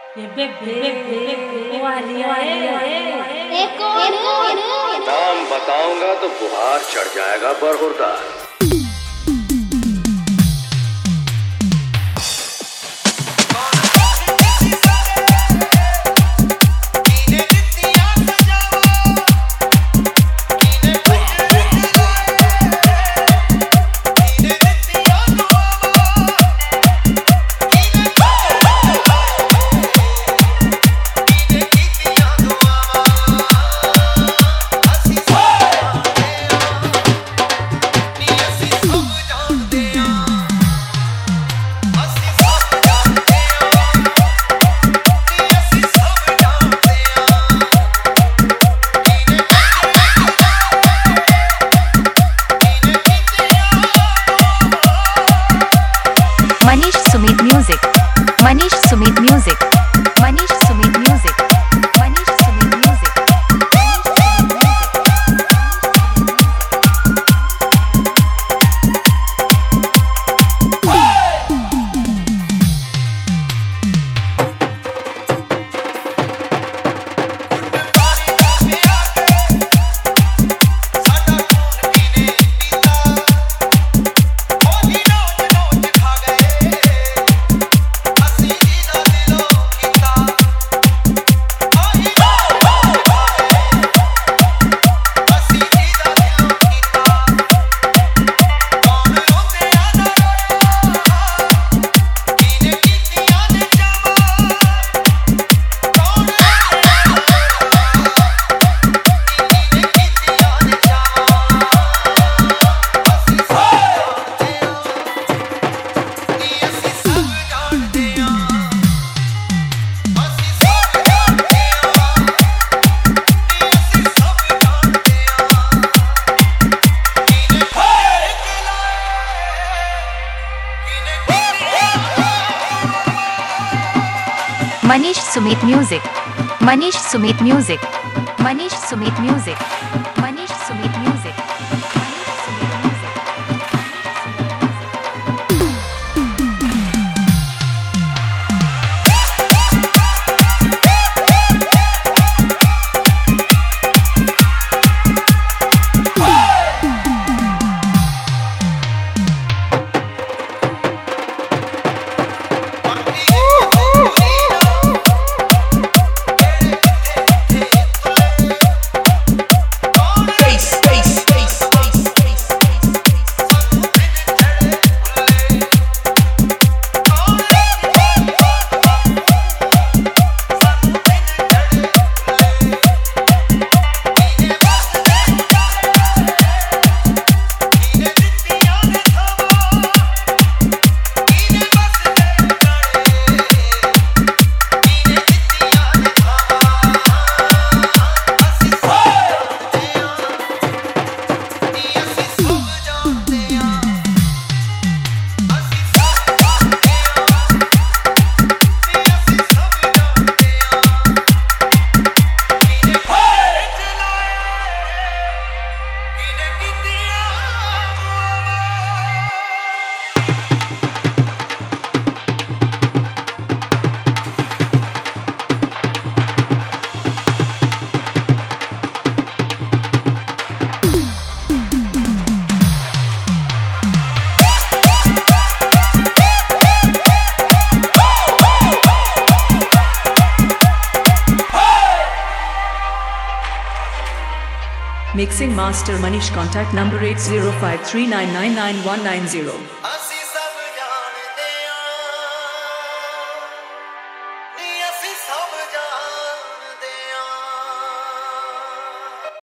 नाम बताऊंगा तो बुहार चढ़ जाएगा बरहुरदार। Manish Sumit Music. Manish Sumit Music. Manish Sumit Music. Manish Sumit Music. Manish Sumit Music. Manish Sumit Music. Manish Sumit Music. Manish Sumit Music. Mixing Master Manish. Contact number 8053999190. ਅਸੀਂ ਸਭ ਜਾਣਦੇ ਆਂ ਨੀ ਅਸੀਂ ਸਭ ਜਾਣਦੇ